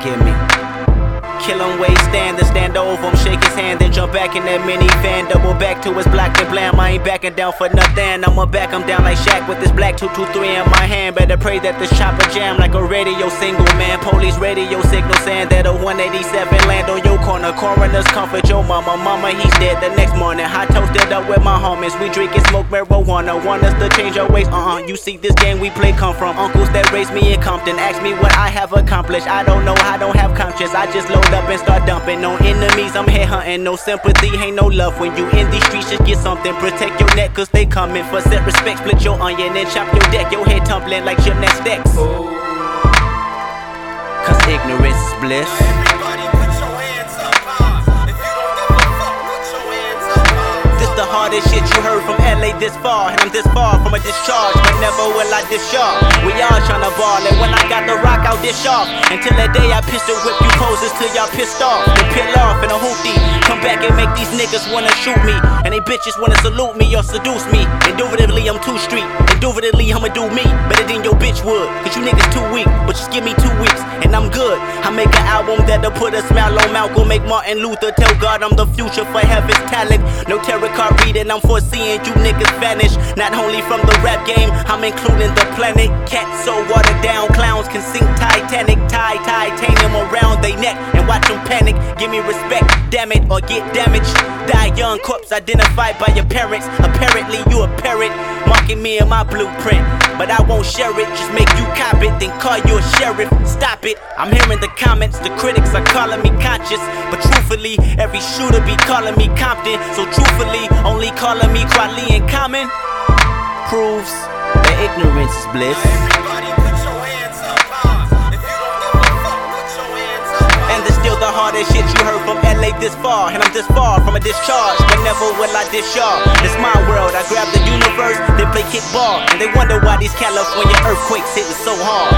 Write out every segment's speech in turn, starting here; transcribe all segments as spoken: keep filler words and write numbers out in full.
forgive me. Kill him, wait, stand and stand over him, shake his hand, then jump back in that minivan. Double back to his black and blam. I ain't backing down for nothing. I'ma back him down like Shaq with this black two two three in my hand. Better pray that this chopper jam like a radio single, man. Police radio signal saying that a one eighty-seven land on your corner. Coroners comfort your mama, mama he's dead the next morning. Hot toasted up with my homies, we drink and smoke marijuana. Want us to change our ways, uh-uh. You see this game we play come from uncles that raised me in Compton. Ask me what I have accomplished, I don't know, I don't have conscience. I just load up and start dumping on enemies, I'm headhunting. No sympathy, ain't no love when you in these streets. Just get something, protect your neck cause they coming for set respect. Split your onion and chop your deck, your head tumbling like gymnastics. Cause ignorance is bliss. Everybody put your hands up high. If you don't give a fuck, put your hands up high. This the hardest shit you heard from L A this far. And I'm this far from a discharge, but never will I discharge. We all tryna ball, and when I got the rock, I'll dish off. Until that day I pistol whip you poses till y'all pissed off. Then peel off in a hoopty. Come back and make these niggas wanna shoot me. And they bitches wanna salute me or seduce me. Indubitably I'm too street. Indubitably I'ma do me better than your bitch would. Cause you niggas too weak, but just give me two weeks and I'm good. I make an album that'll put a smile on Malcolm. Make Martin Luther tell God I'm the future for heaven's talent. No tarot card reading, I'm foreseeing you niggas vanish. Not only from the rap game, I'm including the planet. Cats so watered down, clowns can sink Titanic. Tie titanium around they neck and watch them panic. Give me respect, damn it, or get damaged. Die young, corpse identified by your parents. Apparently you a parrot, marking me in my blueprint. But I won't share it, just make you cop it, then call you a sheriff. Stop it, I'm hearing the comments, the critics are calling me conscious. But truthfully, every shooter be calling me Compton. So truthfully, only calling me Kweli and Common proves that ignorance is bliss. Everybody put your hands up high. If you don't give a fuck, put your hands up high. And this still the hardest shit you heard from L A this far. And I'm this far from a discharge, but never will I dish y'all. This my world, I grab the universe, then play kickball. And they wonder why these California earthquakes hitting so hard.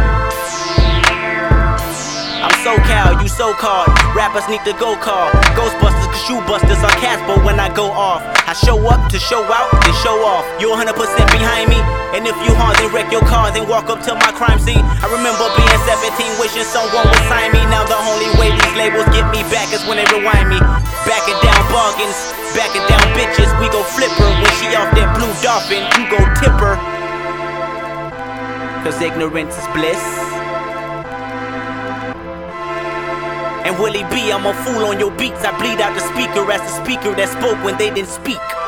I'm SoCal, you so-called rappers need to go call Ghostbusters, cause you busters are Casper when I go off. I show up to show out, then show off. You one hundred percent behind me, and if you hard, then wreck your car, then walk up to my crime scene. I remember being seventeen, wishing someone would sign me. Now the only way these labels get me back is when they rewind me. Backing down bargains, backing down bitches. We go flip her when she off that blue dolphin. You go tip her, cause ignorance is bliss. And Willie B, I'm a fool on your beats. I bleed out the speaker as the speaker that spoke when they didn't speak.